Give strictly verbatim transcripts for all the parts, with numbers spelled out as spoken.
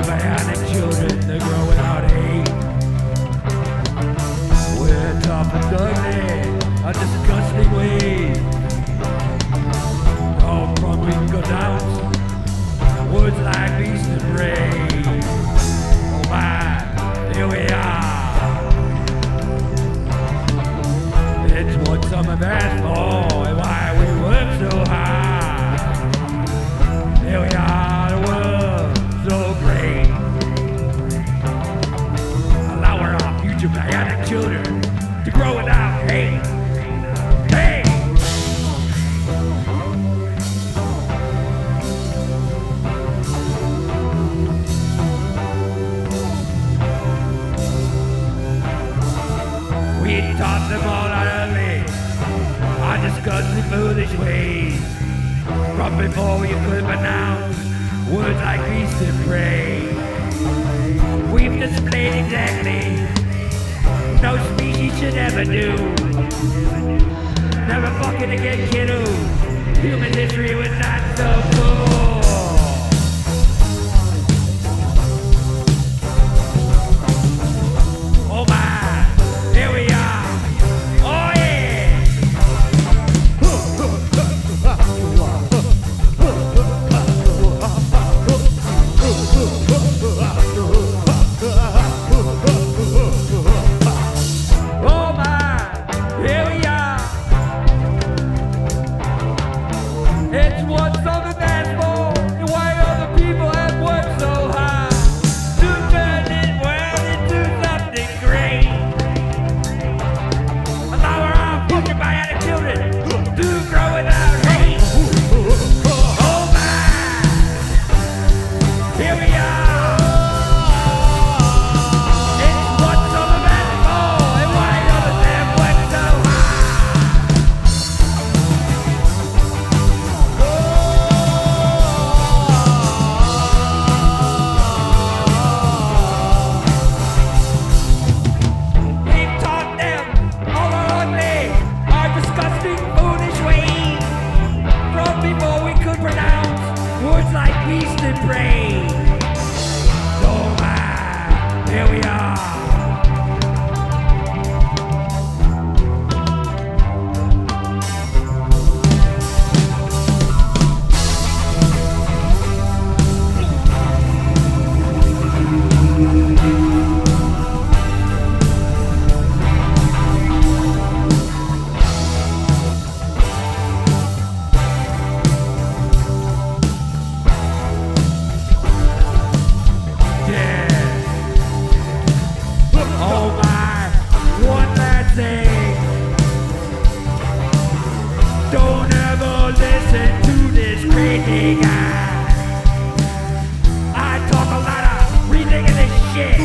bionic children that grow without hate. We're tough and ugly, a disgusting ways. All from we can go down, woods like beast and prey. Oh my, here we are. It's what some have asked for and why we work so hard. Here we are, the world so great. Allowing our future bionic children to grow without hate. Hey! We taught them all our early, our disgusting foolish ways. From before we could pronounce words like beast and prey. We've displayed exactly no species should ever do. Never fucking again, kiddo. Human history was not so cool. Oh my, here we are. Oh yeah. Oh my, here we are. It's what something that's for, and why other people have worked so hard to turn this world into something great. Allow our fucking bionic children to grow without hate. Oh my, here we are. It's what something that's for, and why others have worked so hard. We've taught them all our ugly, our disgusting, foolish ways. From before we could pronounce words like beast and prey. So my, here we are. Yeah. Oh my, one last thing. Don't ever listen to this crazy guy. I talk a lot of ridiculous shit.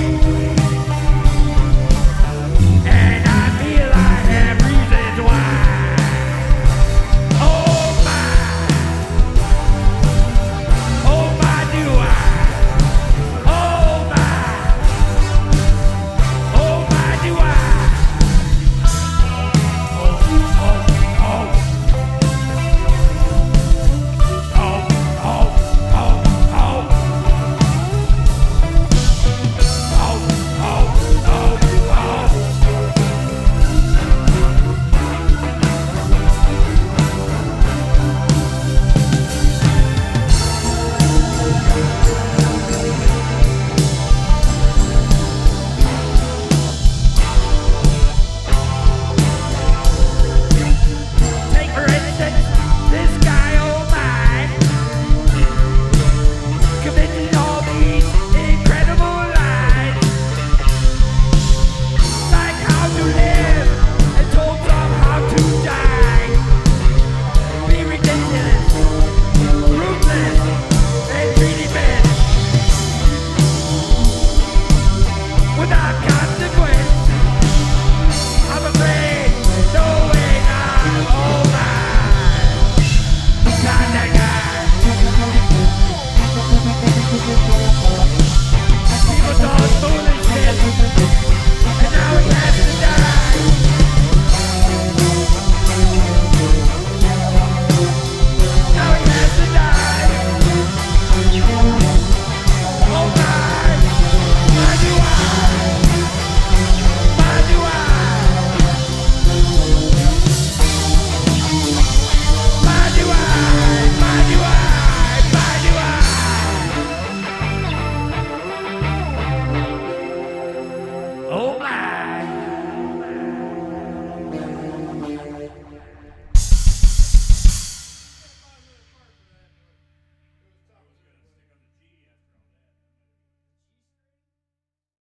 And I feel I have reasons why. Oh my, oh my, do I? Oh my, oh my, do I? Oh, oh, oh. Oh, oh, oh, oh. Oh, oh, oh, oh. Take for instance this guy, oh my, committed all these incredible lies, like how to live and told some how to die. Be ridiculous, ruthless, and greedy men without consequence. I'm afraid no way now. Oh my, not that guy.